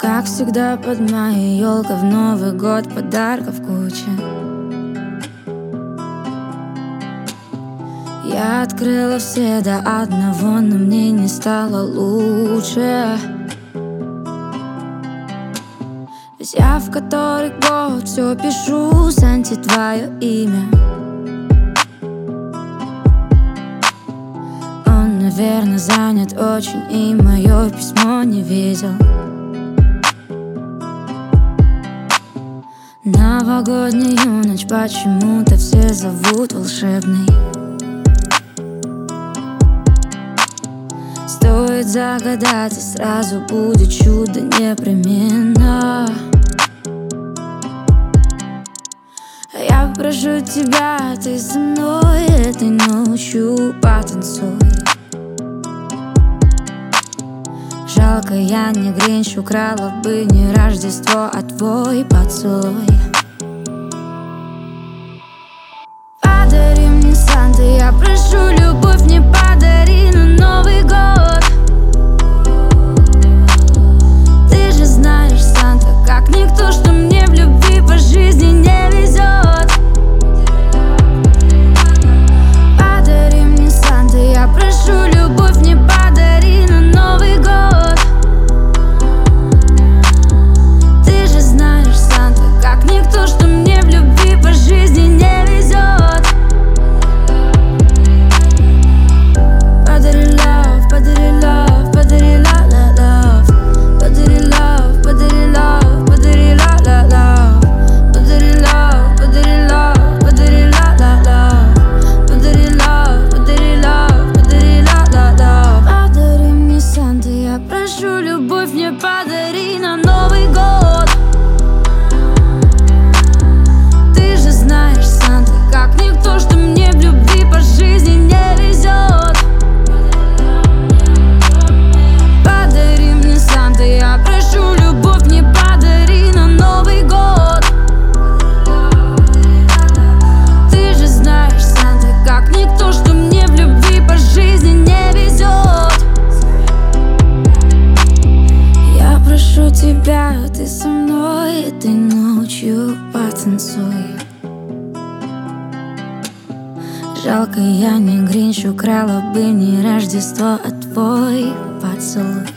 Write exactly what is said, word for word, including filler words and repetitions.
Как всегда под моей елкой в Новый год подарков куча. Я открыла все до одного, но мне не стало лучше. Ведь я в который год все пишу, Санте, твое имя. Он, наверное, занят очень и мое письмо не видел. Новогоднюю ночь почему-то все зовут волшебной. Стоит загадать, и сразу будет чудо непременно. Я прошу тебя, ты со мной этой ночью потанцуй. Жалко, я не Гринч, украла бы не Рождество, а твой поцелуй. Подари мне, Санта, я прошу, любовь не подари на Новый год. Ты же знаешь, Санта, как никто, что мне в любви по жизни не везет. Подари мне, Санта, я прошу, любовь не подари на Новый год. Ты же знаешь, Санта, как никто, что мне в любви по жизни не везет. Подари love, подари love, подари la la love. Подари love, подари love, подари la la love. Подари love, подари love, подари la la love. Подари love, подари love, подари la la love. Подари мне, Санта, я прошу, любовь мне подари на Новый год. Ты же знаешь, Санта, как никто, что мне в любви по жизни не везет. Подари мне, Санта, я прошу, любовь мне подари на Новый год. Ты же знаешь, Санта, как никто, что мне в любви по жизни не везет. Я прошу тебя, ты со мной этой ночью потанцуй. Жалко, я не Гринч, украла бы не Рождество, а твой поцелуй.